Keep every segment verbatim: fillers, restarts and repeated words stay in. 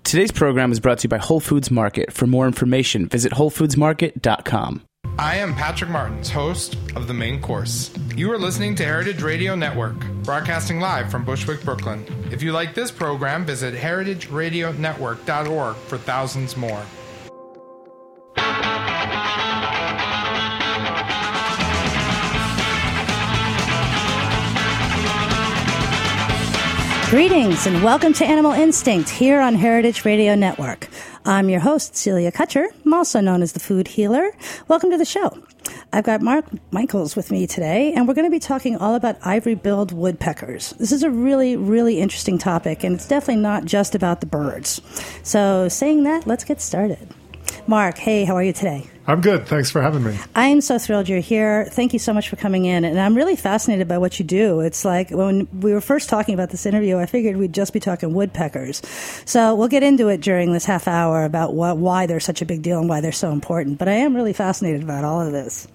Today's program is brought to you by Whole Foods Market. For more information, visit whole foods market dot com. I am Patrick Martins, host of The Main Course. You are listening to Heritage Radio Network, broadcasting live from Bushwick, Brooklyn. If you like this program, visit heritage radio network dot org for thousands more. Greetings and welcome to Animal Instinct here on Heritage Radio Network. I'm your host, Celia Kutcher. I'm also known as the Food Healer. Welcome to the show. I've got Mark Michaels with me today, and we're going to be talking all about ivory-billed woodpeckers. This is a really, really interesting topic, and it's definitely not just about the birds. So saying that, let's get started. Mark, hey, how are you today? I'm good. Thanks for having me. I am so thrilled you're here. Thank you so much for coming in. And I'm really fascinated by what you do. It's like when we were first talking about this interview, I figured we'd just be talking woodpeckers. So we'll get into it during this half hour about what, why they're such a big deal and why they're so important. But I am really fascinated about all of this.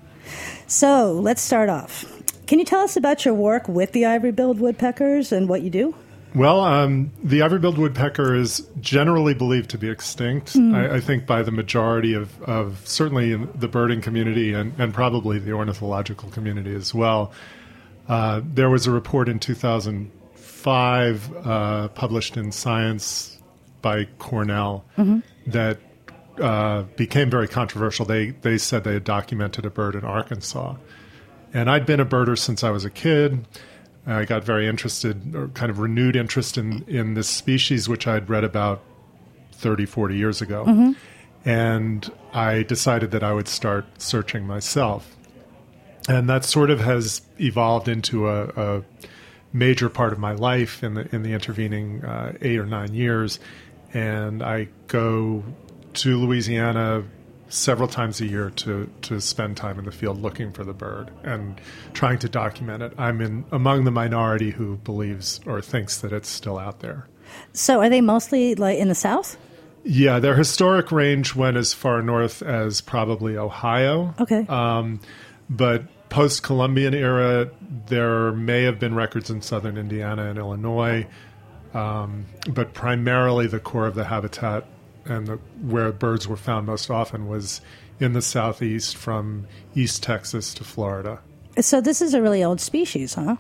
So let's start off. Can you tell us about your work with the ivory-billed woodpeckers and what you do? Well, um, the ivory-billed woodpecker is generally believed to be extinct, mm. I, I think, by the majority of, of certainly in the birding community and, and probably the ornithological community as well. Uh, there was a report in two thousand five uh, published in Science by Cornell mm-hmm. that uh, became very controversial. They, they said they had documented a bird in Arkansas. And I'd been a birder since I was a kid. I got very interested, or kind of renewed interest in, in this species, which I'd read about thirty, forty years ago. Mm-hmm. And I decided that I would start searching myself. And that sort of has evolved into a, a major part of my life in the, in the intervening uh, eight or nine years. And I go to Louisiana several times a year to, to spend time in the field looking for the bird and trying to document it. I'm in among the minority who believes or thinks that it's still out there. So are they mostly like in the South? Yeah, their historic range went as far north as probably Ohio. Okay. Um, but post-Columbian era, there may have been records in southern Indiana and Illinois, um, but primarily the core of the habitat and the, where birds were found most often was in the southeast from East Texas to Florida. So this is a really old species, huh?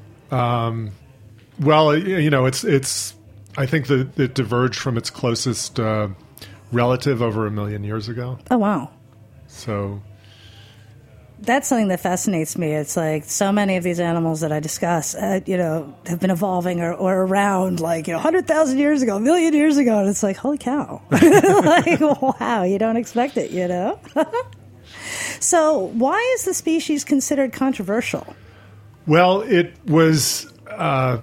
Um, well, you know, it's it's. I think that it diverged from its closest uh, relative over a million years ago. Oh, wow. So that's something that fascinates me. It's like so many of these animals that I discuss, uh, you know, have been evolving or, or around like, you know, one hundred thousand years ago, a million years ago. And it's like, holy cow. Like, wow, you don't expect it, you know? So why is the species considered controversial? Well, it was uh,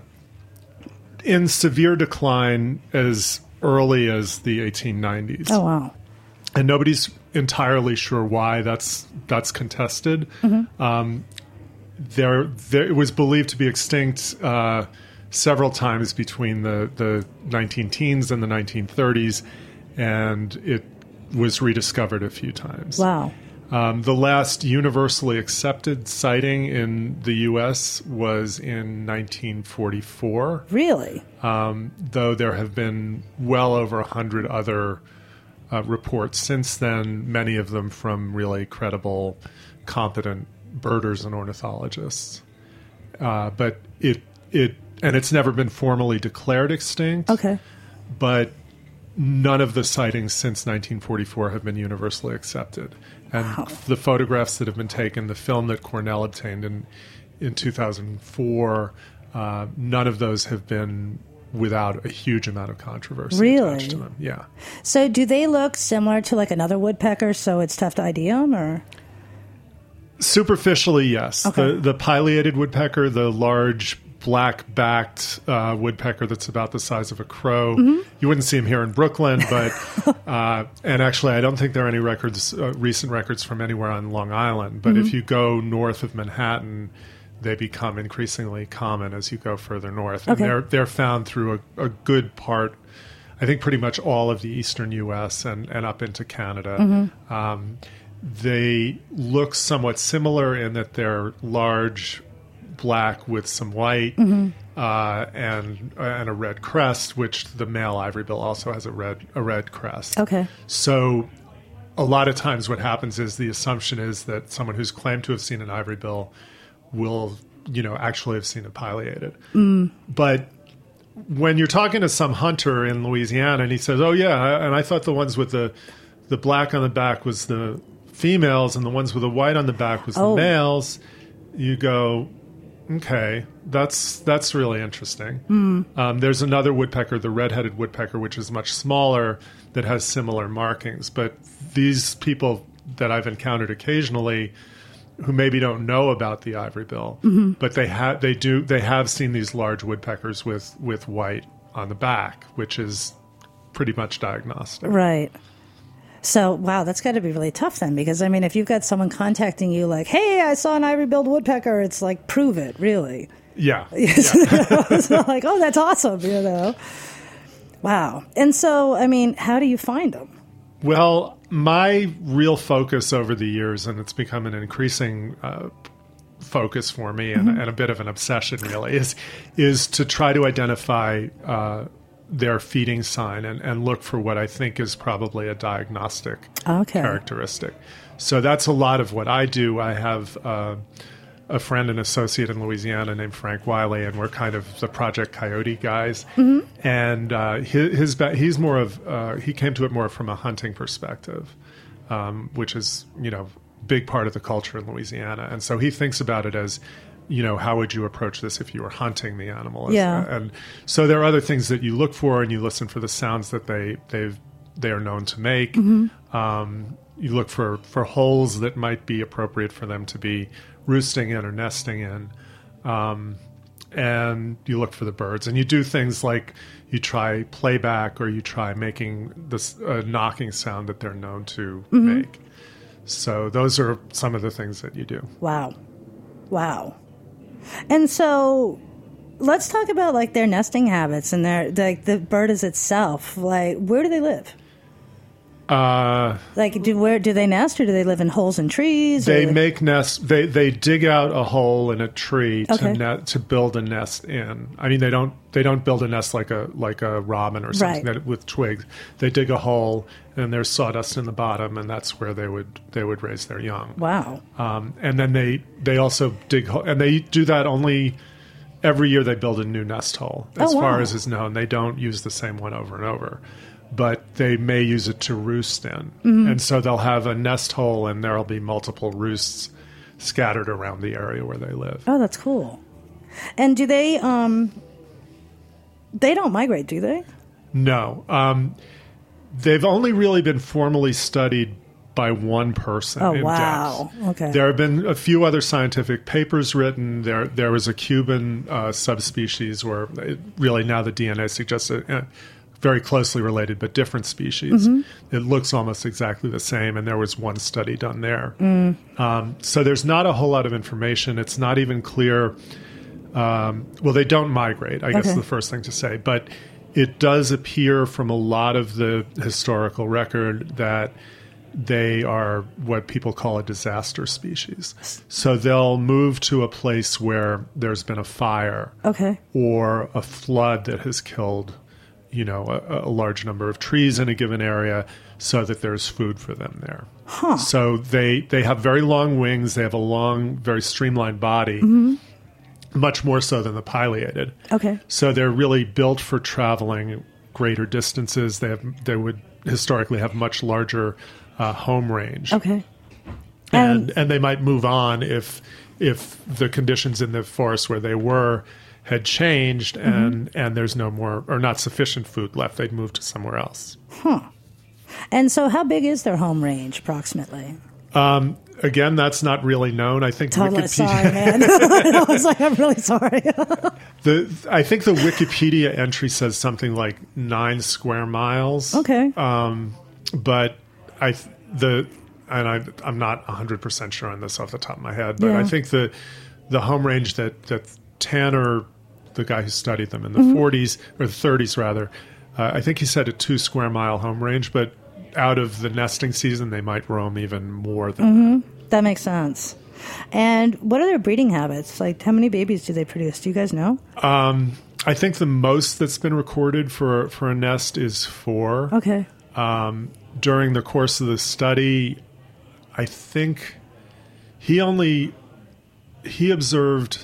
in severe decline as early as the eighteen nineties. Oh, wow. And nobody's entirely sure why. That's that's contested. Mm-hmm. Um, there, there, it was believed to be extinct uh, several times between the, the nineteen teens and the nineteen thirties, and it was rediscovered a few times. Wow. Um, the last universally accepted sighting in the U S was in nineteen forty-four. Really? Um, though there have been well over a hundred other Uh, reports since then, many of them from really credible, competent birders and ornithologists. Uh, but it it and it's never been formally declared extinct. Okay. But none of the sightings since nineteen forty-four have been universally accepted. And wow. The photographs that have been taken, the film that Cornell obtained in in two thousand four, uh, none of those have been without a huge amount of controversy really? attached to them. Yeah. So do they look similar to like another woodpecker, so it's tough to I D them, or? Superficially, yes. Okay. The the pileated woodpecker, the large black-backed uh, woodpecker that's about the size of a crow. Mm-hmm. You wouldn't see him here in Brooklyn, but uh, and actually I don't think there are any records, uh, recent records from anywhere on Long Island. But mm-hmm. if you go north of Manhattan, they become increasingly common as you go further north. And okay. they're they're found through a, a good part, I think pretty much all of the eastern U S and, and up into Canada. Mm-hmm. Um, they look somewhat similar in that they're large, black with some white, mm-hmm. uh, and and a red crest, which the male ivory bill also has a red a red crest. Okay. So a lot of times what happens is the assumption is that someone who's claimed to have seen an ivory bill will, you know, actually have seen it pileated. Mm. But when you're talking to some hunter in Louisiana and he says, oh, yeah, and I thought the ones with the, the black on the back was the females and the ones with the white on the back was oh. the males, you go, okay, that's that's really interesting. Mm. Um, there's another woodpecker, the red-headed woodpecker, which is much smaller, that has similar markings. But these people that I've encountered occasionally who maybe don't know about the ivory bill, mm-hmm. but they have they do they have seen these large woodpeckers with, with white on the back, which is pretty much diagnostic. Right. So, wow, that's got to be really tough then, because, I mean, if you've got someone contacting you like, hey, I saw an ivory-billed woodpecker, it's like, prove it, really. Yeah. yeah. It's not like, oh, that's awesome, you know. Wow. And so, I mean, how do you find them? Well, my real focus over the years, and it's become an increasing uh, focus for me and, mm-hmm. and a bit of an obsession, really, is is to try to identify uh, their feeding sign and, and look for what I think is probably a diagnostic okay. characteristic. So that's a lot of what I do. I have uh, a friend and associate in Louisiana named Frank Wiley, and we're kind of the Project Coyote guys. Mm-hmm. And uh, his, his he's more of uh, he came to it more from a hunting perspective, um, which is, you know, big part of the culture in Louisiana. And so he thinks about it as, you know, how would you approach this if you were hunting the animal? Yeah. And so there are other things that you look for, and you listen for the sounds that they they they are known to make. Mm-hmm. Um, you look for, for holes that might be appropriate for them to be roosting in or nesting in. Um, and you look for the birds. And you do things like you try playback, or you try making this uh, knocking sound that they're known to mm-hmm. make. So those are some of the things that you do. Wow. Wow. And so let's talk about like their nesting habits and their like the bird as itself. Like, where do they live? Uh, like, do where do they nest, or do they live in holes in trees? They or? make nests. They they dig out a hole in a tree okay. to net, to build a nest in. I mean, they don't they don't build a nest like a like a robin or something right. that, with twigs. They dig a hole, and there's sawdust in the bottom, and that's where they would they would raise their young. Wow. Um, and then they they also dig, and they do that only every year. They build a new nest hole. As oh, wow. far as is known, they don't use the same one over and over. But they may use it to roost in. Mm-hmm. And so they'll have a nest hole, and there'll be multiple roosts scattered around the area where they live. Oh, that's cool. And do they, um, they don't migrate, do they? No. Um, they've only really been formally studied by one person oh, in wow. depth. Okay. There have been a few other scientific papers written. There there was a Cuban uh, subspecies where it, really now the D N A suggests it. Uh, very closely related, but different species. Mm-hmm. It looks almost exactly the same, and there was one study done there. Mm. Um, so there's not a whole lot of information. It's not even clear. Um, well, they don't migrate, I guess is the first thing to say. But it does appear from a lot of the historical record that they are what people call a disaster species. So they'll move to a place where there's been a fire okay. or a flood that has killed you know, a, a large number of trees in a given area so that there's food for them there. Huh. So they, they have very long wings. They have a long, very streamlined body, mm-hmm. much more so than the pileated. Okay. So they're really built for traveling greater distances. They have they would historically have much larger uh, home range. Okay. And um, and they might move on if if the conditions in the forest where they were had changed and, mm-hmm. and there's no more or not sufficient food left, they'd move to somewhere else. Huh. And so how big is their home range approximately? Um, again, that's not really known. I think totally Wikipedia... Sorry, man. I was like, I'm really sorry. the I think the Wikipedia entry says something like nine square miles. Okay. Um, but I the and I, I'm not one hundred percent sure on this off the top of my head, but yeah. I think the the home range that, that Tanner, the guy who studied them in the mm-hmm. forties, or the thirties rather, uh, I think he said a two square mile home range, but out of the nesting season, they might roam even more than mm-hmm. that. That makes sense. And what are their breeding habits? Like, how many babies do they produce? Do you guys know? Um, I think the most that's been recorded for, for a nest is four. Okay. Um, during the course of the study, I think he only he observed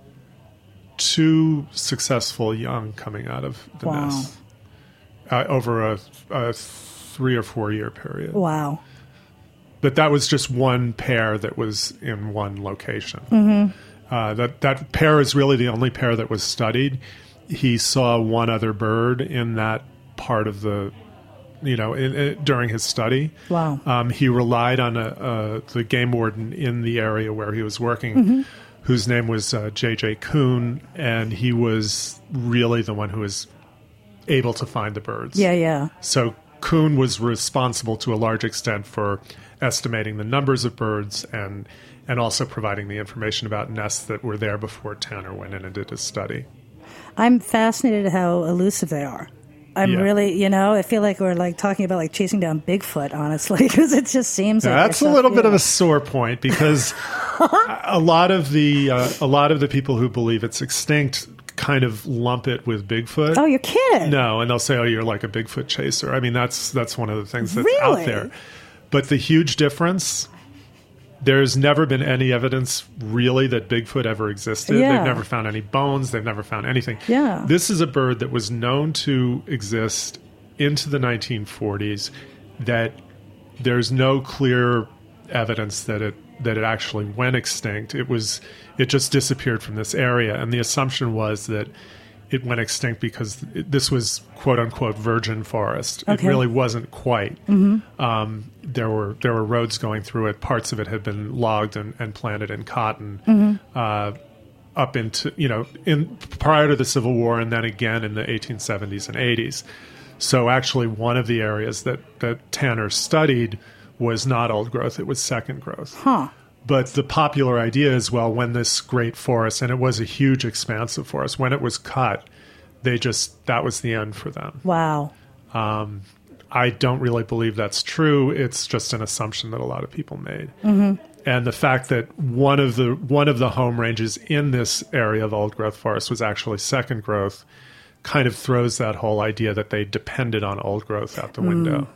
two successful young coming out of the Wow. nest uh, over a, a three or four year period. Wow. But that was just one pair that was in one location. Mm-hmm. Uh, that that pair is really the only pair that was studied. He saw one other bird in that part of the, you know, in, in, during his study. Wow. Um, he relied on a, a, the game warden in the area where he was working, Mm-hmm. whose name was uh, J J Kuhn, and he was really the one who was able to find the birds. Yeah, yeah. So Kuhn was responsible to a large extent for estimating the numbers of birds and and also providing the information about nests that were there before Tanner went in and did his study. I'm fascinated how elusive they are. I'm Yeah. really, you know, I feel like we're like talking about like chasing down Bigfoot, honestly, because it just seems like That's a they're so little bit few. of a sore point because a lot of the uh, a lot of the people who believe it's extinct kind of lump it with Bigfoot. Oh, you're kidding. No, and they'll say, "Oh, you're like a Bigfoot chaser." I mean, that's that's one of the things that's Really? out there. But the huge difference, there's never been any evidence really that Bigfoot ever existed. Yeah. They've never found any bones. They've never found anything. Yeah. This is a bird that was known to exist into the nineteen forties, that there's no clear evidence that it that it actually went extinct. It was it just disappeared from this area, and the assumption was that it went extinct because it, this was quote unquote virgin forest. Okay. It really wasn't quite. Mm-hmm. Um, there were there were roads going through it. Parts of it had been logged and, and planted in cotton. Mm-hmm. Uh, up into you know in prior to the Civil War, and then again in the eighteen seventies and eighties. So actually, one of the areas that that Tanner studied was not old growth; it was second growth. Huh. But the popular idea is, well, when this great forest, and it was a huge expanse of forest, when it was cut, they just, that was the end for them. Wow. Um, I don't really believe that's true. It's just an assumption that a lot of people made. Mm-hmm. And the fact that one of the one of the home ranges in this area of old growth forest was actually second growth kind of throws that whole idea that they depended on old growth out the window.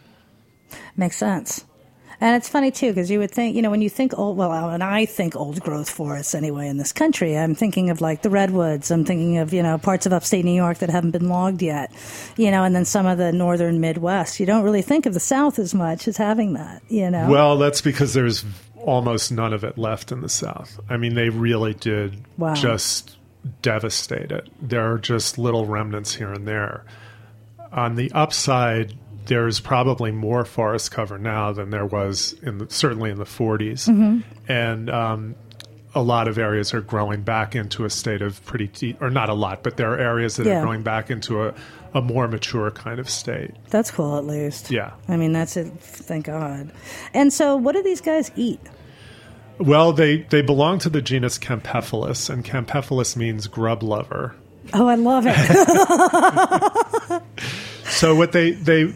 Mm. Makes sense. And it's funny, too, because you would think, you know, when you think old, well, and I think old growth forests anyway in this country, I'm thinking of like the redwoods. I'm thinking of, you know, parts of upstate New York that haven't been logged yet, you know, and then some of the northern Midwest. You don't really think of the South as much as having that, you know. Well, that's because there's almost none of it left in the South. I mean, they really did Wow. just devastate it. There are just little remnants here and there. On the upside, there's probably more forest cover now than there was in the, certainly in the forties. Mm-hmm. And um, a lot of areas are growing back into a state of pretty deep, or not a lot, but there are areas that Yeah. are going back into a, a more mature kind of state. That's cool, at least. Yeah. I mean, that's it. Thank God. And so what do these guys eat? Well, they, they belong to the genus Campephalus, and Campephalus means grub lover. Oh, I love it. So what they they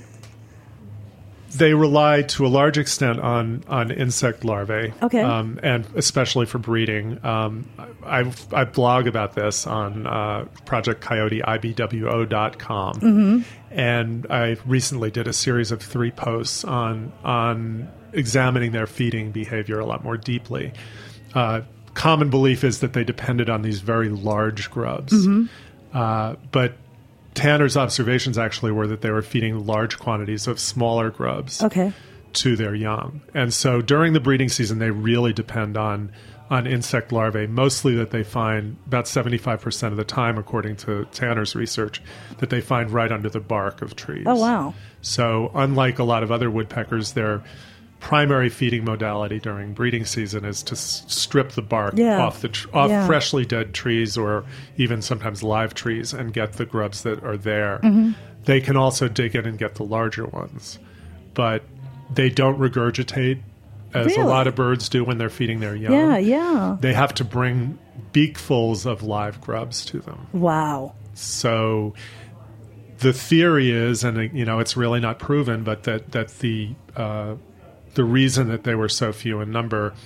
they rely to a large extent on on insect larvae, Okay. um, and especially for breeding. Um, I I blog about this on uh, Project Coyote I B W O dot com, Mm-hmm. and I recently did a series of three posts on on examining their feeding behavior a lot more deeply. Uh, common belief is that they depended on these very large grubs, Mm-hmm. uh, but Tanner's observations actually were that they were feeding large quantities of smaller grubs Okay. to their young. And so during the breeding season, they really depend on on insect larvae, mostly that they find about seventy-five percent of the time, according to Tanner's research, that they find right under the bark of trees. Oh, wow. So unlike a lot of other woodpeckers, their primary feeding modality during breeding season is to s- strip the bark Yeah. off the tr- off Yeah. freshly dead trees, or even sometimes live trees, and get the grubs that are there. Mm-hmm. They can also dig in and get the larger ones, but they don't regurgitate as Really? a lot of birds do when they're feeding their young. Yeah, yeah. They have to bring beakfuls of live grubs to them. Wow. So the theory is, and you know, it's really not proven, but that that the uh, the reason that they were so few in number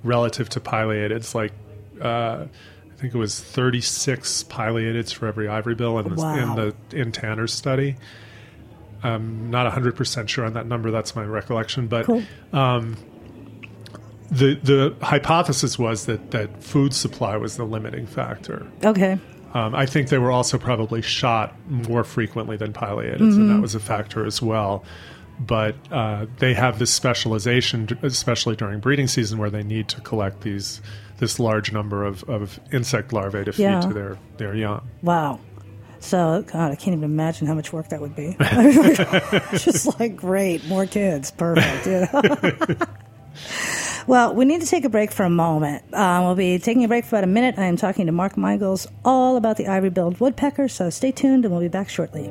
relative to pileatids, like uh, I think it was thirty-six pileatids for every ivory bill in the, Wow. in the in Tanner's study. I'm not one hundred percent sure on that number. That's my recollection. But Cool. um, the the hypothesis was that, that food supply was the limiting factor. Okay. Um, I think they were also probably shot more frequently than pileatids, mm-hmm. and that was a factor as well. But uh, they have this specialization, especially during breeding season, where they need to collect these this large number of, of insect larvae to feed Yeah. to their, their young. Wow. So, God, I can't even imagine how much work that would be. Just like, great, more kids, perfect. You know? Well, we need to take a break for a moment. Uh, we'll be taking a break for about a minute. I am talking to Mark Michaels all about the ivory-billed woodpecker, so stay tuned and we'll be back shortly.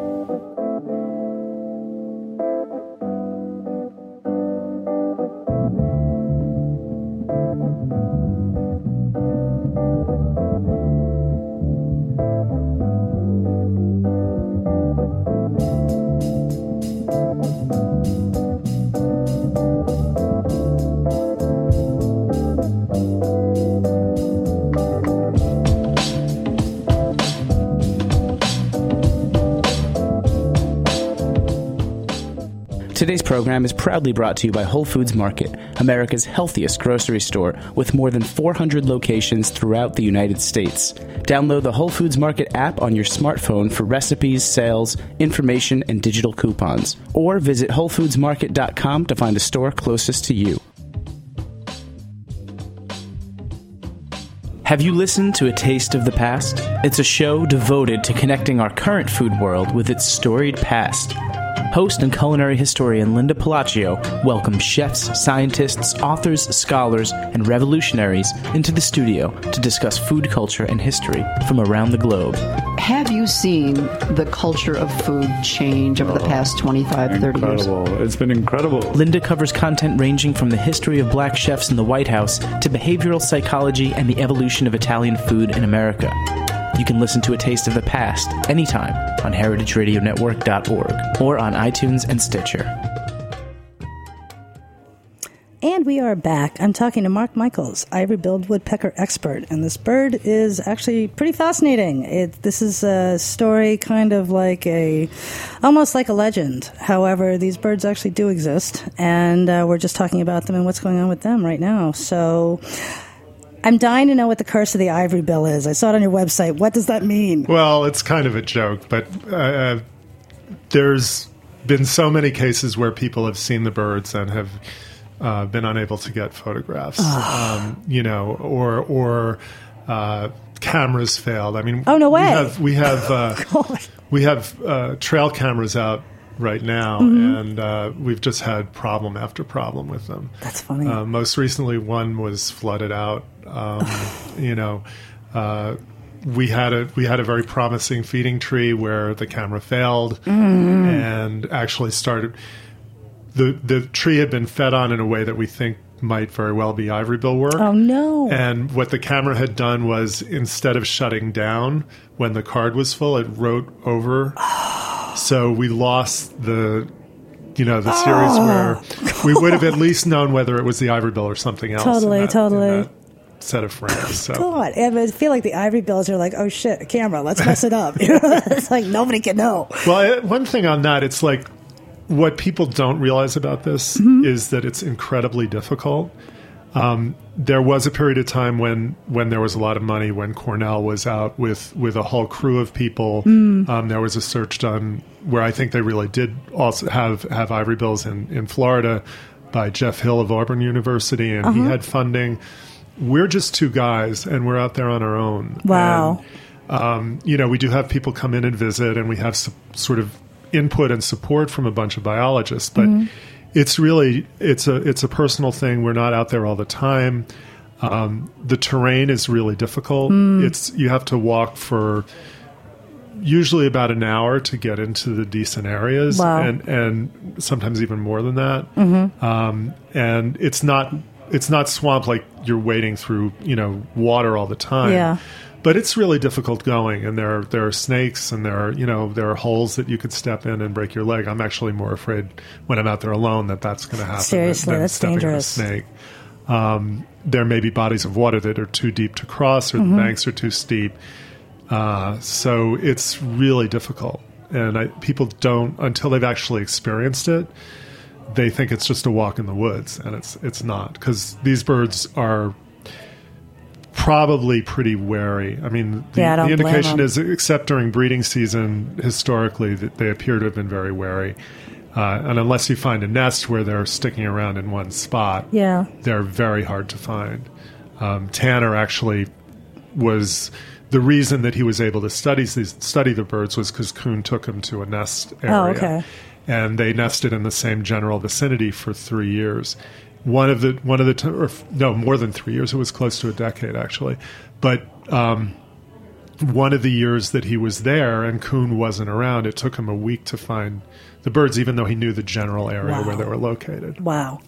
Today's program is proudly brought to you by Whole Foods Market, America's healthiest grocery store with more than four hundred locations throughout the United States. Download the Whole Foods Market app on your smartphone for recipes, sales, information, and digital coupons. Or visit whole foods market dot com to find a store closest to you. Have you listened to A Taste of the Past? It's a show devoted to connecting our current food world with its storied past. Host and culinary historian Linda Palacio welcomes chefs, scientists, authors, scholars, and revolutionaries into the studio to discuss food culture and history from around the globe. Have you seen the culture of food change over the past twenty-five, thirty years? Incredible. It's been incredible. Linda covers content ranging from the history of black chefs in the White House to behavioral psychology and the evolution of Italian food in America. You can listen to A Taste of the Past anytime on heritage radio network dot org or on iTunes and Stitcher. And we are back. I'm talking to Mark Michaels, ivory-billed woodpecker expert, and this bird is actually pretty fascinating. It, this is a story kind of like a, almost like a legend. However, these birds actually do exist, and uh, we're just talking about them and what's going on with them right now. So I'm dying to know what the curse of the ivory bill is. I saw it on your website. What does that mean? Well, it's kind of a joke, but uh, there's been so many cases where people have seen the birds and have uh, been unable to get photographs, um, you know, or or uh, cameras failed. I mean, oh no way! We have we have uh, we have uh, trail cameras out right now, mm-hmm. and uh, we've just had problem after problem with them. That's funny. Uh, most recently, one was flooded out. Um, you know, uh, we had a we had a very promising feeding tree where the camera failed mm. and actually started. the The tree had been fed on in a way that we think might very well be ivory bill work. Oh no! And what the camera had done was, instead of shutting down when the card was full, it wrote over. So we lost the, you know, the series oh, where we would have at least known whether it was the ivory bill or something else. Totally, in that, totally. in that set of frames. So. God, I feel like the ivory bills are like, oh shit, a camera, let's mess it up. You know? It's like nobody can know. Well, one thing on that, it's like what people don't realize about this mm-hmm. is that it's incredibly difficult. Um, there was a period of time when, when there was a lot of money, when Cornell was out with, with a whole crew of people. Mm. Um, there was a search done where I think they really did also have, have ivory bills in, in Florida by Jeff Hill of Auburn University, and uh-huh. he had funding. We're just two guys, and we're out there on our own. Wow. And, um, you know, we do have people come in and visit, and we have some sort of input and support from a bunch of biologists, but mm-hmm. It's really it's a it's a personal thing. We're not out there all the time. Um, the terrain is really difficult. Mm. It's you have to walk for usually about an hour to get into the decent areas, wow. and and sometimes even more than that. Mm-hmm. Um, and it's not it's not swamp like you're wading through you know water all the time. Yeah. But it's really difficult going, and there are, there are snakes, and there are you know there are holes that you could step in and break your leg. I'm actually more afraid when I'm out there alone that that's going to happen. Seriously, than, than that's stepping dangerous. on a snake. Um, there may be bodies of water that are too deep to cross, or mm-hmm. the banks are too steep. Uh, so it's really difficult. And I, people don't, until they've actually experienced it, they think it's just a walk in the woods, and it's it's not, because these birds are probably pretty wary. I mean, the, yeah, I don't the indication blame them. is, except during breeding season, historically, that they appear to have been very wary. Uh, and unless you find a nest where they're sticking around in one spot, yeah. they're very hard to find. Um, Tanner actually was... The reason that he was able to study these, study the birds was because Kuhn took him to a nest area. Oh, okay. And they nested in the same general vicinity for three years. One of the one of the t- or no more than three years. It was close to a decade actually. But um, one of the years that he was there and Kuhn wasn't around, it took him a week to find the birds, even though he knew the general area Wow. where they were located. Wow.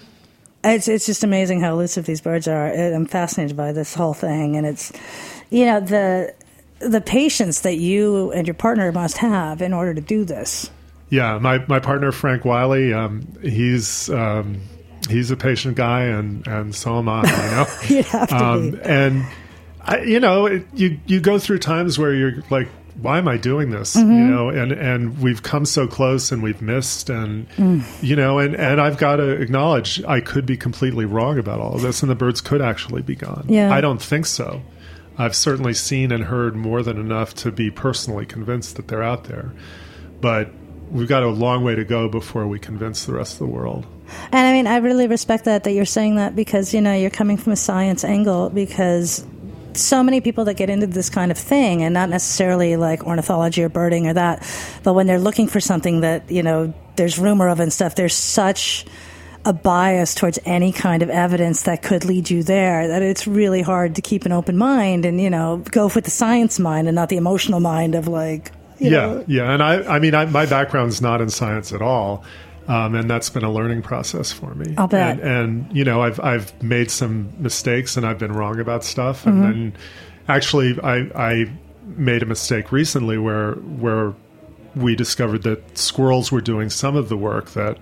It's it's just amazing how elusive these birds are. I'm fascinated by this whole thing, and it's, you know, the the patience that you and your partner must have in order to do this. Yeah, my, my partner Frank Wiley, um, he's um, he's a patient guy, and, and so am I. You know, You'd have to um, be. And I, you know, it, you you go through times where you're like, why am I doing this? Mm-hmm. You know, and, and we've come so close and we've missed, and mm. you know, and, and I've got to acknowledge I could be completely wrong about all of this, and the birds could actually be gone. Yeah. I don't think so. I've certainly seen and heard more than enough to be personally convinced that they're out there, but we've got a long way to go before we convince the rest of the world. And I mean, I really respect that that you're saying that, because you know you're coming from a science angle, because so many people that get into this kind of thing, and not necessarily like ornithology or birding or that, but when they're looking for something that, you know, there's rumor of and stuff, there's such a bias towards any kind of evidence that could lead you there that it's really hard to keep an open mind and, you know, go with the science mind and not the emotional mind of like, you yeah, know. yeah. And I, I mean, I, my background's not in science at all. Um, and that's been a learning process for me. I'll bet. And, and you know, I've I've made some mistakes and I've been wrong about stuff. And Mm-hmm. then, actually, I I made a mistake recently where where we discovered that squirrels were doing some of the work that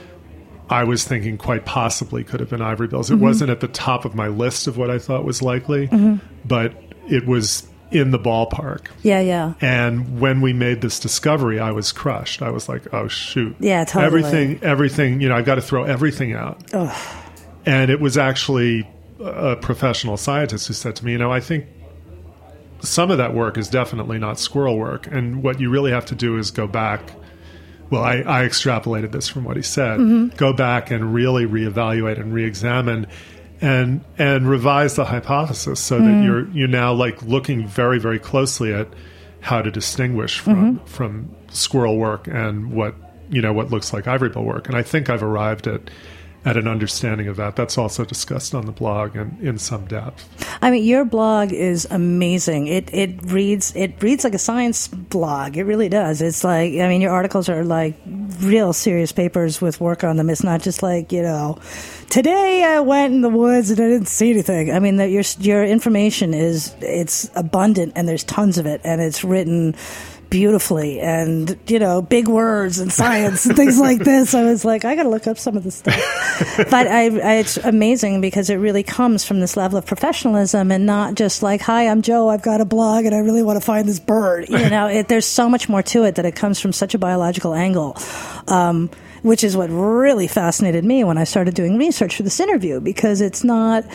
I was thinking quite possibly could have been ivory bills. It Mm-hmm. wasn't at the top of my list of what I thought was likely, Mm-hmm. but it was in the ballpark. Yeah, yeah. And when we made this discovery, I was crushed. I was like, oh, shoot. Yeah, totally. Everything, everything, you know, I've got to throw everything out. Ugh. And it was actually a professional scientist who said to me, you know, I think some of that work is definitely not squirrel work. And what you really have to do is go back. Well, I, I extrapolated this from what he said. Mm-hmm. Go back and really reevaluate and reexamine and and revise the hypothesis so Mm. that you're you're now like looking very, very closely at how to distinguish from Mm-hmm. from squirrel work and what you know what looks like ivory bill work. And I think I've arrived at at an understanding of that. That's also discussed on the blog and in some depth. I mean, your blog is amazing. It it reads it reads like a science blog. It really does. It's like, I mean, your articles are like real serious papers with work on them. It's not just like, you know, today I went in the woods and I didn't see anything. I mean, that your your information is it's abundant and there's tons of it, and it's written beautifully, and you know, big words and science and things like this. I was like, I got to look up some of this stuff. But I, I, it's amazing because it really comes from this level of professionalism and not just like, hi, I'm Joe, I've got a blog and I really want to find this bird. You know, it, there's so much more to it that it comes from such a biological angle, um, which is what really fascinated me when I started doing research for this interview, because it's not,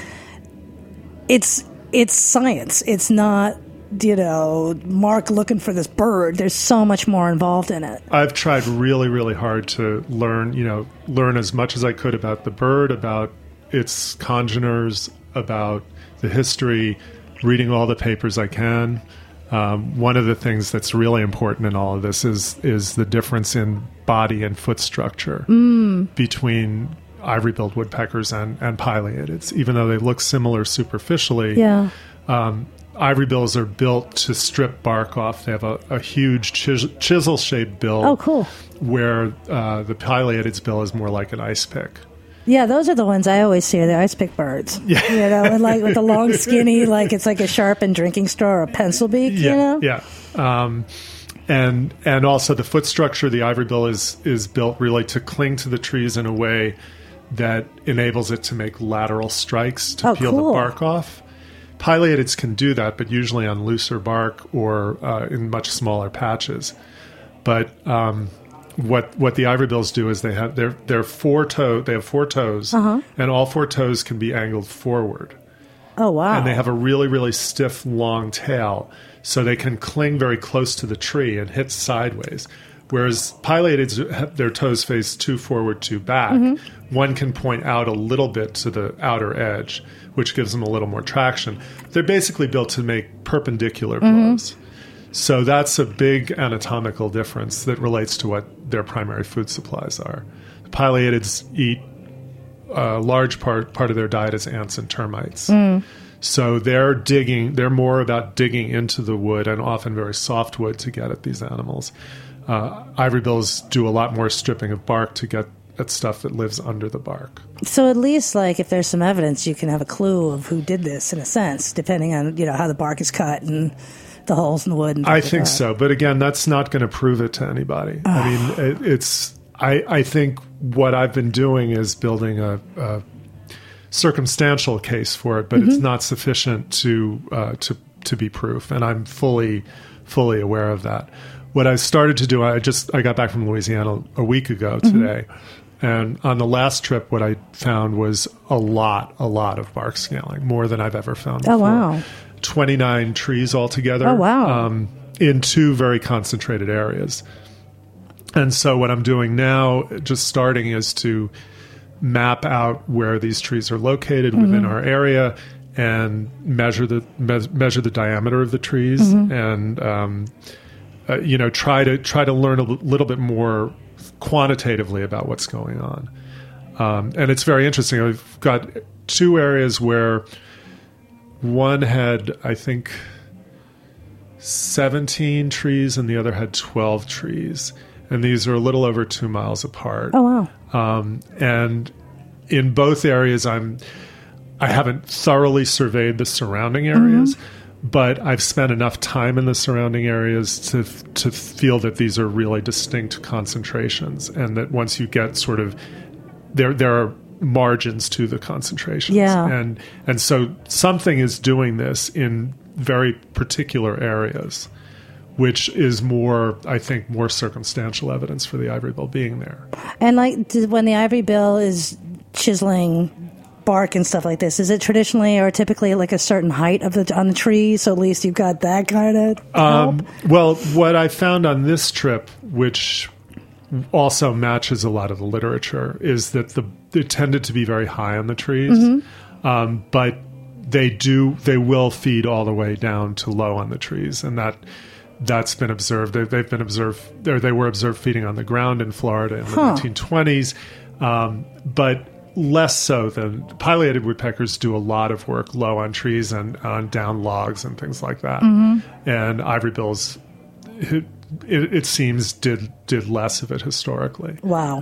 it's it's science. It's not, you know, Mark looking for this bird. There's so much more involved in it. I've tried really, really hard to learn, you know, learn as much as I could about the bird, about its congeners, about the history, reading all the papers I can. Um, one of the things that's really important in all of this is is the difference in body and foot structure mm. between ivory-billed woodpeckers and, and pileatids. Even though they look similar superficially, Yeah. um, ivory bills are built to strip bark off. They have a, a huge chis- chisel-shaped bill. Oh, cool. Where uh, the pileatid's bill is more like an ice pick. Yeah, those are the ones I always see, are the ice pick birds. Yeah. You know, and like with the long, skinny, like it's like a sharpened drinking straw or a pencil beak, Yeah, you know? yeah. Um, and and also the foot structure, the ivory bill is is built really to cling to the trees in a way that enables it to make lateral strikes to Oh, peel cool. the bark off. Pileatids can do that, but usually on looser bark or uh, in much smaller patches. But um, what what the ivorybills do is they have their their four toe they have four toes, Uh-huh. and all four toes can be angled forward. Oh, wow. And they have a really, really stiff, long tail, so they can cling very close to the tree and hit sideways. Whereas pileatids have their toes face two forward, two back. Mm-hmm. One can point out a little bit to the outer edge, which gives them a little more traction. They're basically built to make perpendicular Mm-hmm. blows. So that's a big anatomical difference that relates to what their primary food supplies are. Pileatids eat a large part part of their diet is ants and termites. Mm. So they're digging, they're more about digging into the wood and often very soft wood to get at these animals. Uh, ivorybills do a lot more stripping of bark to get at stuff that lives under the bark. So at least, like, if there's some evidence, you can have a clue of who did this, in a sense, depending on, you know, how the bark is cut and the holes in the wood. And I things think like that. so. But again, that's not going to prove it to anybody. I mean, it, it's, I, I think what I've been doing is building a, a circumstantial case for it, but Mm-hmm. it's not sufficient to, uh, to, to be proof. And I'm fully, fully aware of that. What I started to do, I just, I got back from Louisiana a week ago today. Mm-hmm. And on the last trip, what I found was a lot, a lot of bark scaling, more than I've ever found Oh, before. wow. twenty-nine trees altogether. Oh, wow. Um, in two very concentrated areas. And so what I'm doing now, just starting, is to map out where these trees are located Mm-hmm. within our area and measure the me- measure the diameter of the trees Mm-hmm. and um, uh, you know try to try to learn a l- little bit more quantitatively about what's going on. Um, and it's very interesting. I've got two areas where one had, I think, seventeen trees and the other had twelve trees. And these are a little over two miles apart. Oh, wow. Um, and in both areas, I'm, I haven't thoroughly surveyed the surrounding areas, Mm-hmm. but I've spent enough time in the surrounding areas to to feel that these are really distinct concentrations, and that once you get sort of there, there are margins to the concentrations. Yeah. And and so something is doing this in very particular areas, which is more, I think, more circumstantial evidence for the ivorybill being there. And, like, did, when the ivorybill is chiseling bark and stuff like this, is it traditionally or typically like a certain height of the on the tree? So at least you've got that kind of help? Um, well, what I found on this trip, which also matches a lot of the literature, is that the it tended to be very high on the trees, Mm-hmm. um, but they do they will feed all the way down to low on the trees, and that that's been observed. They, they've been observed, or they were observed feeding on the ground in Florida in the Huh. nineteen twenties, um, but less so than pileated woodpeckers do a lot of work low on trees and on down logs and things like that. Mm-hmm. And ivorybills, it, it, it seems, did did less of it historically. Wow.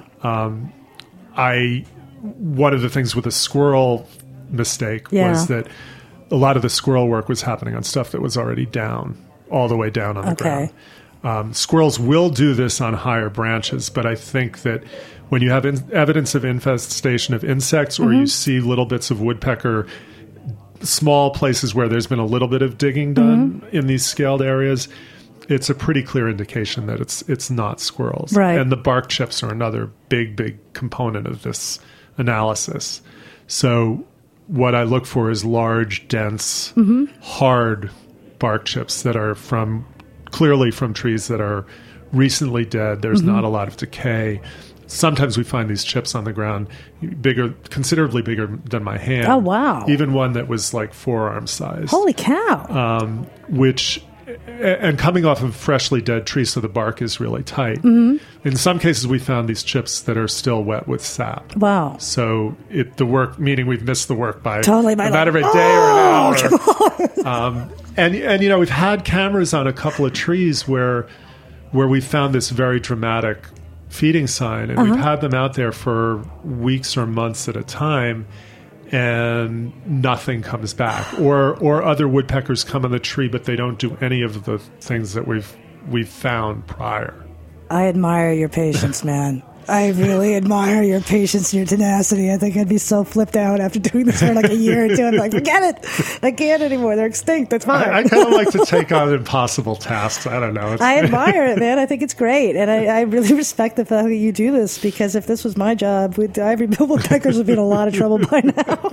I one of the things with the squirrel mistake Yeah. was that a lot of the squirrel work was happening on stuff that was already down, all the way down on the Okay. ground. Um, squirrels will do this on higher branches, but I think that when you have in- evidence of infestation of insects, or Mm-hmm. you see little bits of woodpecker, small places where there's been a little bit of digging done Mm-hmm. in these scaled areas, it's a pretty clear indication that it's it's not squirrels. Right. And the bark chips are another big, big component of this analysis. So what I look for is large, dense, Mm-hmm. hard bark chips that are from clearly from trees that are recently dead. There's Mm-hmm. not a lot of decay. Sometimes we find these chips on the ground bigger, considerably bigger than my hand. Oh, wow. Even one that was like forearm size. Holy cow. Um, which, and coming off of freshly dead trees, so the bark is really tight. Mm-hmm. In some cases, we found these chips that are still wet with sap. Wow. So it the work, meaning we've missed the work by Totally, by a matter like, of a day oh, or an hour. um, and and you know we've had cameras on a couple of trees where where we found this very dramatic feeding sign, and Uh-huh. we've had them out there for weeks or months at a time, and nothing comes back. Or or other woodpeckers come on the tree, but they don't do any of the things that we've we've found prior. I admire your patience, man. I really admire your patience and your tenacity. I think I'd be so flipped out after doing this for like a year or two. I'm like, forget it. I can't anymore. They're extinct. That's fine. I, I kind of like to take on impossible tasks. I don't know. It's, I admire it, man. I think it's great. And I, I really respect the fact that you do this, because if this was my job, the ivory woodpeckers would be in a lot of trouble by now.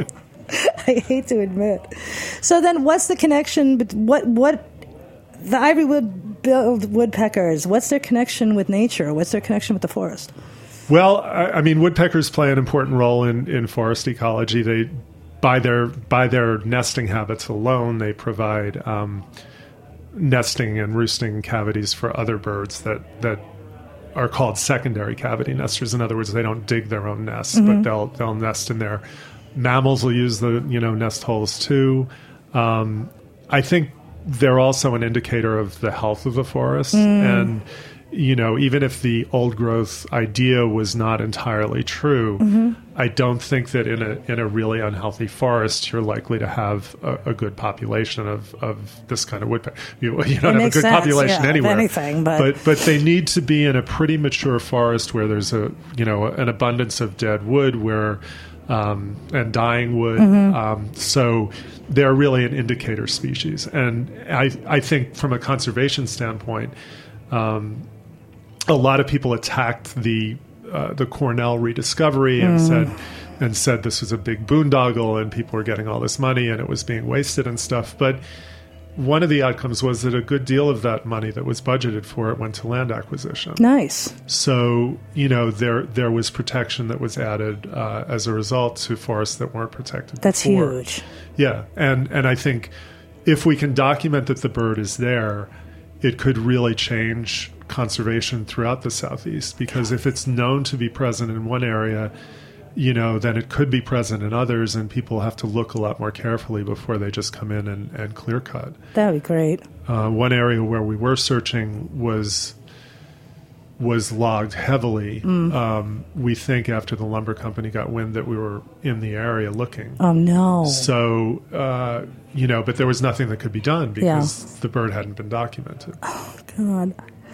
I hate to admit. So then what's the connection? What, what, the ivory wood-billed woodpeckers, what's their connection with nature? What's their connection with the forest? Well, I, I mean, woodpeckers play an important role in, in forest ecology. They, by their by their nesting habits alone, they provide um, nesting and roosting cavities for other birds that, that are called secondary cavity nesters. In other words, they don't dig their own nests, mm-hmm. but they'll they'll nest in there. Mammals will use the you know nest holes too. Um, I think they're also an indicator of the health of the forest, mm. and you know even if the old growth idea was not entirely true, mm-hmm. I don't think that in a in a really unhealthy forest you're likely to have a, a good population of, of this kind of woodpecker. You, you don't it have a good sense, population yeah, anywhere. Anything, but... but but they need to be in a pretty mature forest where there's a you know an abundance of dead wood where. Um, and dying wood. Mm-hmm. Um, so they're really an indicator species. And I, I think from a conservation standpoint, um, a lot of people attacked the uh, the Cornell rediscovery and mm. said and said this was a big boondoggle and people were getting all this money and it was being wasted and stuff. But one of the outcomes was that a good deal of that money that was budgeted for it went to land acquisition. Nice. So, you know, there there was protection that was added uh, as a result to forests that weren't protected That's before. huge. Yeah. And, and I think if we can document that the bird is there, it could really change conservation throughout the Southeast. Because if it's known to be present in one area, you know, then it could be present in others, and people have to look a lot more carefully before they just come in and, and clear cut. That would be great. Uh, one area where we were searching was was logged heavily. Mm. Um, we think after the lumber company got wind that we were in the area looking. Oh, no. So, uh, you know, but there was nothing that could be done because yeah. the bird hadn't been documented. Oh, God.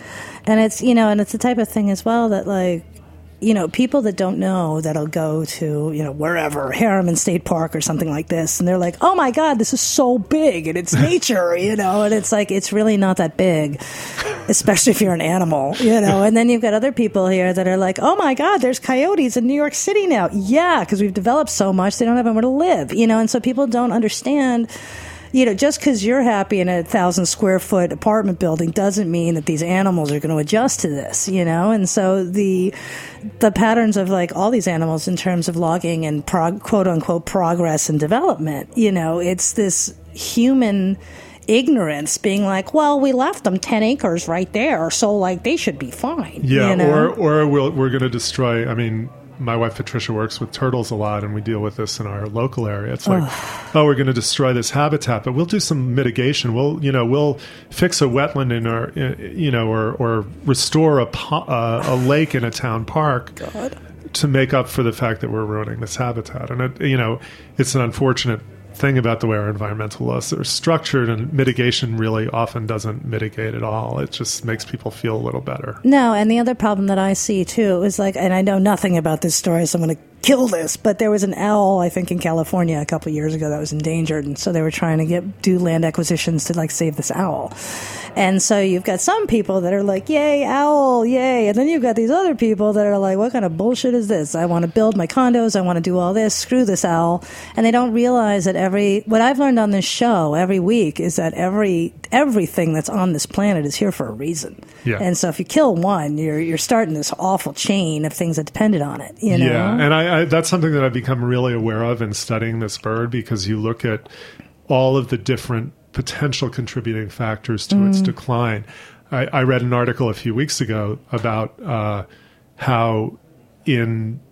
And it's, you know, and it's the type of thing as well that, like, you know, people that don't know that'll go to, you know, wherever, Harriman State Park or something like this, and they're like, oh my God, this is so big and it's nature, you know, and it's like, it's really not that big, especially if you're an animal, you know, and then you've got other people here that are like, oh my God, there's coyotes in New York City now. Yeah, because we've developed so much, they don't have anywhere to live, you know, and so people don't understand. You know, just because you're happy in a thousand square foot apartment building doesn't mean that these animals are going to adjust to this, you know? And so the the patterns of like all these animals in terms of logging and prog- quote unquote progress and development, you know, it's this human ignorance being like, well, we left them ten acres right there, so like they should be fine. Yeah, you know? or, or we'll, we're going to destroy, I mean, my wife Patricia works with turtles a lot, and we deal with this in our local area. It's like, Ugh. oh, we're going to destroy this habitat, but we'll do some mitigation. We'll, you know, we'll fix a wetland in our, you know, or or restore a uh, a lake in a town park God. to make up for the fact that we're ruining this habitat. And it, you know, it's an unfortunate thing about the way our environmental laws are structured, and mitigation really often doesn't mitigate at all. It just makes people feel a little better. No, and the other problem that I see too is like, and I know nothing about this story, so I'm going to kill this, but there was an owl, I think, in California a couple of years ago that was endangered, and so they were trying to get do land acquisitions to like save this owl. And so you've got some people that are like, yay, owl, yay, and then you've got these other people that are like, what kind of bullshit is this? I want to build my condos, I want to do all this, screw this owl. And they don't realize that every, what I've learned on this show every week is that every everything that's on this planet is here for a reason. Yeah. And so if you kill one, you're you're starting this awful chain of things that depended on it. You know? Yeah, and I, I, that's something that I've become really aware of in studying this bird, because you look at all of the different potential contributing factors to mm. its decline. I, I read an article a few weeks ago about uh, how in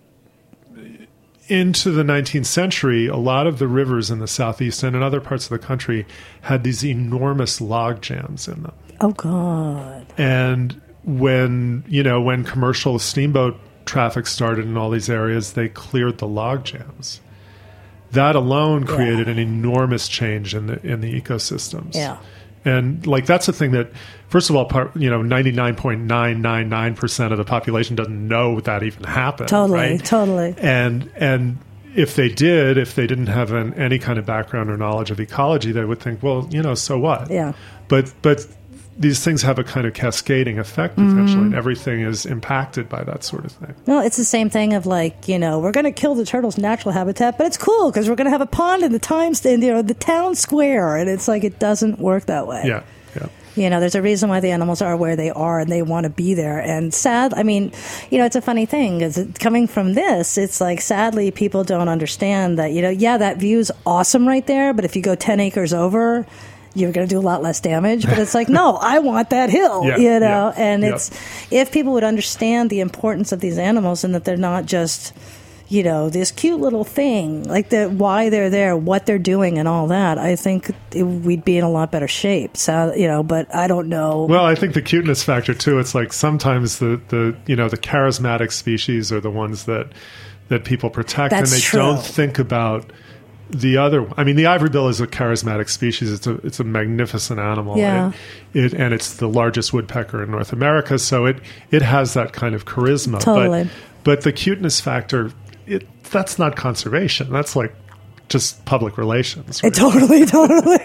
into the nineteenth century, a lot of the rivers in the Southeast and in other parts of the country had these enormous log jams in them. Oh, God. And when, you know, when commercial steamboat traffic started in all these areas, they cleared the log jams. That alone created yeah. an enormous change in the in the ecosystems. Yeah. and like that's the thing that, first of all, part, you know, ninety-nine point nine nine nine percent of the population doesn't know that even happened. Totally, right? totally. And and if they did, if they didn't have an, any kind of background or knowledge of ecology, they would think, well, you know, so what? Yeah. But but these things have a kind of cascading effect potentially, mm-hmm. and everything is impacted by that sort of thing. Well, it's the same thing of like, you know, we're going to kill the turtle's natural habitat, but it's cool because we're going to have a pond in the times in you know the town square, and it's like it doesn't work that way. Yeah, yeah. You know, there's a reason why the animals are where they are, and they want to be there. And sad, I mean, you know, it's a funny thing because coming from this, it's like sadly people don't understand that. You know, yeah, that view's awesome right there, but if you go ten acres over, you're going to do a lot less damage. But it's like, no, I want that hill, yeah, you know. yeah, and yeah. it's if people would understand the importance of these animals and that they're not just, you know, this cute little thing, like the why they're there, what they're doing, and all that, I think it, we'd be in a lot better shape. So, you know, but I don't know. Well, I think the cuteness factor too. It's like sometimes the the you know the charismatic species are the ones that that people protect, That's and they true. don't think about the other. I mean, the ivory bill is a charismatic species. It's a it's a magnificent animal. Yeah. It, it and it's the largest woodpecker in North America, so it it has that kind of charisma. Totally. But but the cuteness factor, it that's not conservation. That's like just public relations. Right? It totally, totally.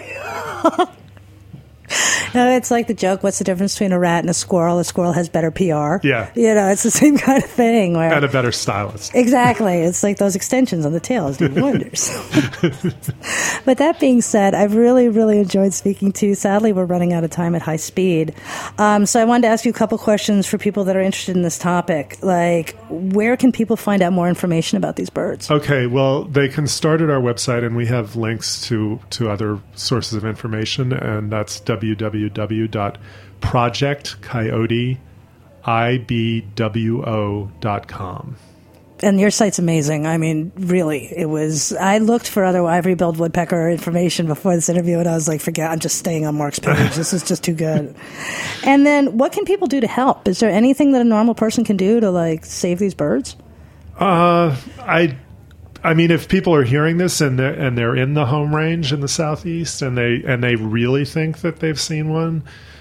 No, it's like the joke, what's the difference between a rat and a squirrel? A squirrel has better P R. Yeah. You know, it's the same kind of thing. Where, and a better stylist. Exactly. It's like those extensions on the tails do wonders. But that being said, I've really, really enjoyed speaking to you. Sadly, we're running out of time at high speed. Um, so I wanted to ask you a couple questions for people that are interested in this topic. Like, where can people find out more information about these birds? Okay, well, they can start at our website, and we have links to, to other sources of information, and that's w w w dot project coyote i b w o dot com. And your site's amazing. I mean, really, it was. I looked for other ivory-billed woodpecker information before this interview, and I was like, forget, I'm just staying on Mark's page. This is just too good. And then what can people do to help? Is there anything that a normal person can do to, like, save these birds? Uh, I... I mean, if people are hearing this and they're, and they're in the home range in the southeast, and they and they really think that they've seen one,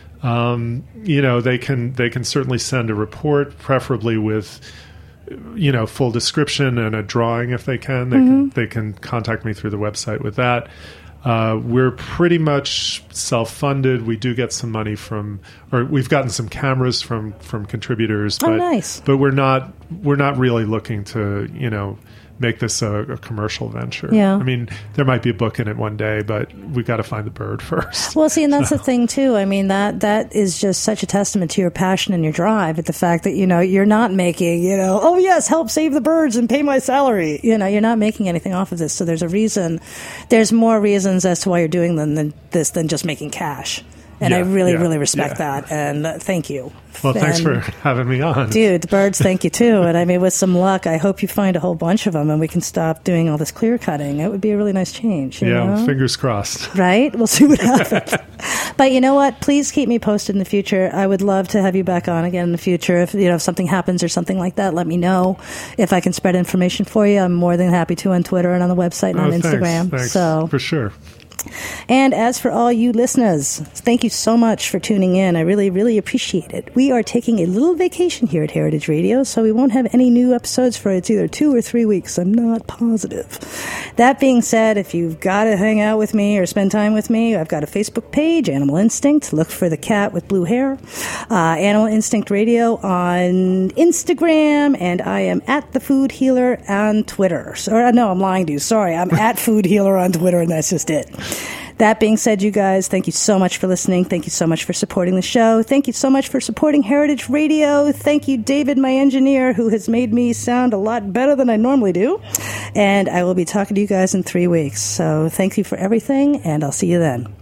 um, you know, they can they can certainly send a report, preferably with, you know, full description and a drawing if they can. They mm-hmm. can they can contact me through the website with that. Uh, we're pretty much self-funded. We do get some money from, or we've gotten some cameras from from contributors. Oh, but, nice. But we're not we're not really looking to, you know, make this a, a commercial venture. Yeah. I mean, there might be a book in it one day, but we've got to find the bird first. Well, see, and that's so. the thing, too. I mean, that that is just such a testament to your passion and your drive at the fact that, you know, you're not making, you know, oh, yes, help save the birds and pay my salary. You know, you're not making anything off of this. So there's a reason. There's more reasons as to why you're doing than, than this than just making cash. And yeah, I really, yeah, really respect yeah. that. And uh, thank you. Well, thanks and, for having me on. Dude, the birds thank you, too. And I mean, with some luck, I hope you find a whole bunch of them and we can stop doing all this clear cutting. It would be a really nice change. You yeah, know? Fingers crossed. Right? We'll see what happens. But you know what? Please keep me posted in the future. I would love to have you back on again in the future. If, you know, if something happens or something like that, let me know. If I can spread information for you, I'm more than happy to on Twitter and on the website and oh, on thanks, Instagram. Thanks, so for sure. And as for all you listeners, thank you so much for tuning in. I really, really appreciate it. We are taking a little vacation here at Heritage Radio, so we won't have any new episodes for it's either two or three weeks. I'm not positive. That being said, if you've got to hang out with me or spend time with me, I've got a Facebook page, Animal Instinct. Look for the cat with blue hair. Uh, Animal Instinct Radio on Instagram, and I am at The Food Healer on Twitter. So, no, I'm lying to you. Sorry, I'm at Food Healer on Twitter, and that's just it. That being said, you guys, thank you so much for listening. Thank you so much for supporting the show. Thank you so much for supporting Heritage Radio. Thank you, David, my engineer, who has made me sound a lot better than I normally do. And I will be talking to you guys in three weeks. So thank you for everything, and I'll see you then.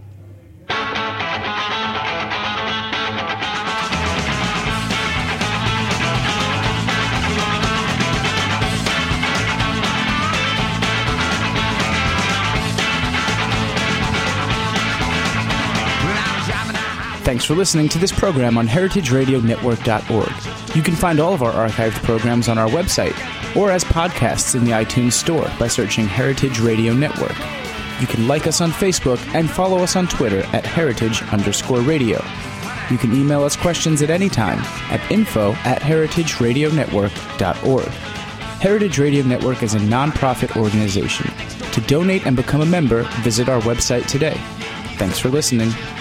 Thanks for listening to this program on heritage radio network dot org. You can find all of our archived programs on our website or as podcasts in the iTunes Store by searching Heritage Radio Network. You can like us on Facebook and follow us on Twitter at heritage underscore radio. You can email us questions at any time at info at heritage radio network dot org. Heritage Radio Network is a nonprofit organization. To donate and become a member, visit our website today. Thanks for listening.